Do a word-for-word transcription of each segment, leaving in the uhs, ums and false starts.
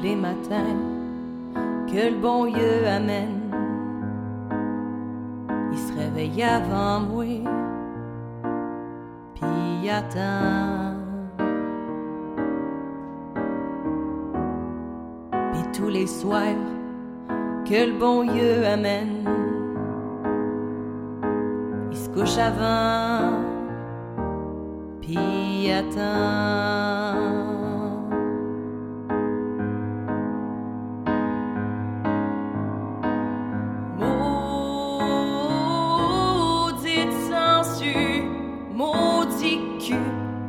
les matins que le bon Dieu amène. Il se réveille avant moi, puis attend. Puis tous les soirs que le bon Dieu amène, il se couche avant, puis attend. Maudite censure, maudit cul,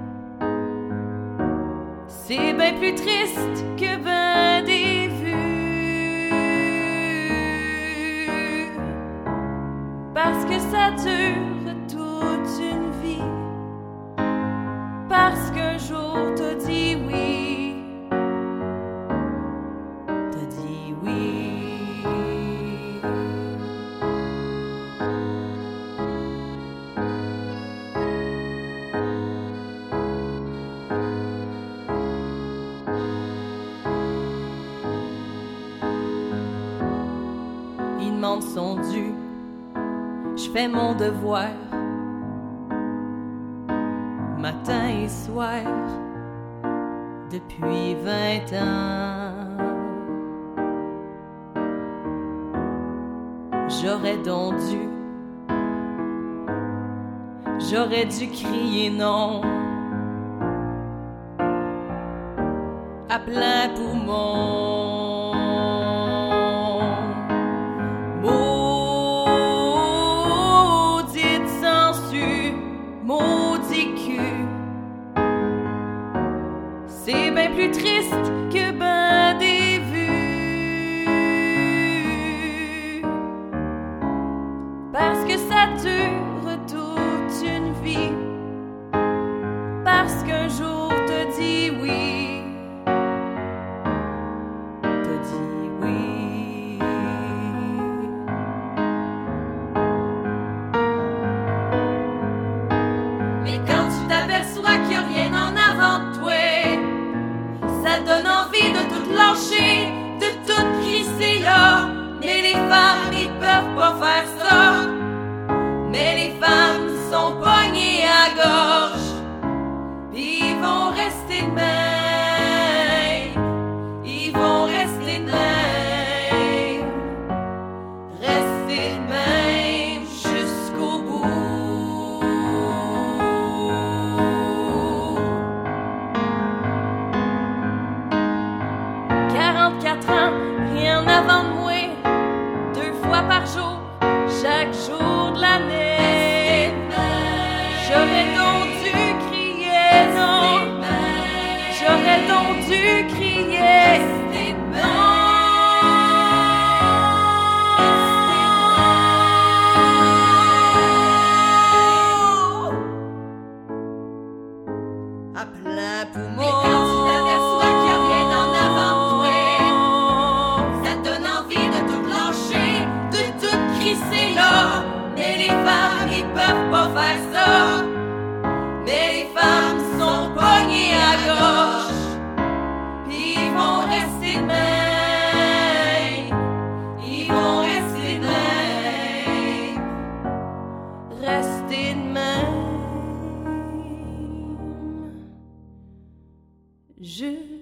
c'est bien plus triste que ben des vues, parce que ça dure toute une vie, parce qu'un jour t'as dit oui, t'as dit oui. Il demande son dû, je fais mon devoir, matin et soir, depuis vingt ans. J'aurais donc dû, j'aurais dû crier non à plein poumon. Maudite censure, maudit cul, c'est bien plus triste que ben des vues, parce que ça dure toute une vie, parce qu'un jour t'as dit oui, t'as dit oui. Mais quand tu t'aperçois qu'il n'y a rien en avant de toi, ça donne envie de tout lâcher, de tout crisser là. Mais les femmes, ils peuvent pas faire ça. Mais les femmes sont pognées à gorge, puis ils vont rester de même. Ils vont rester de même. Rester de même jusqu'au bout. quarante-quatre ans, rien avant de moi, deux fois par jour, chaque jour de l'année. J'aurais donc dû crier non, j'aurais donc dû crier non. À plein poumon. Mais quand tu t'aperçois qu'il n'y a rien en avant de toi, ça donne envie de tout lâcher, de tout crisser là. Mais les femmes, ils peuvent pas faire ça. Mais les femmes sont pognées à gauche, puis ils vont rester de même. Ils vont rester de même. Rester de même. Je